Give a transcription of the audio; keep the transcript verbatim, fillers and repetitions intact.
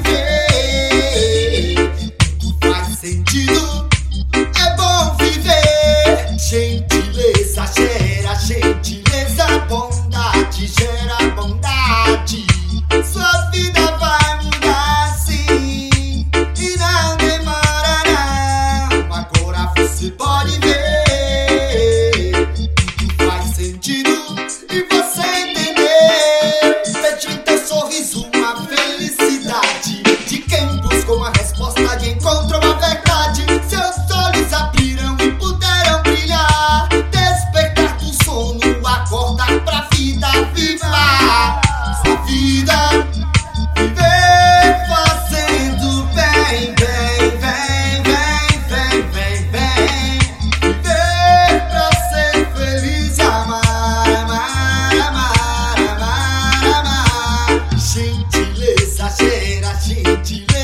viver. Tudo faz sentido, é bom viver. Gentileza gera gentileza, bondade gera bondade. Sua vida vai mudar sim, e não demora não. Agora você pode ver. Tudo faz sentido e você entender. Veja em teu sorriso uma felicidade de quem buscou uma resposta e encontrou a verdade. Seus olhos abriram e puderam brilhar, despertar do sono, acordar pra vida viva. Essa vida, viver fazendo bem, bem, bem, bem, bem, bem, bem. Viver pra ser feliz, amar, amar, amar, amar, amar. Gentileza gera gentileza.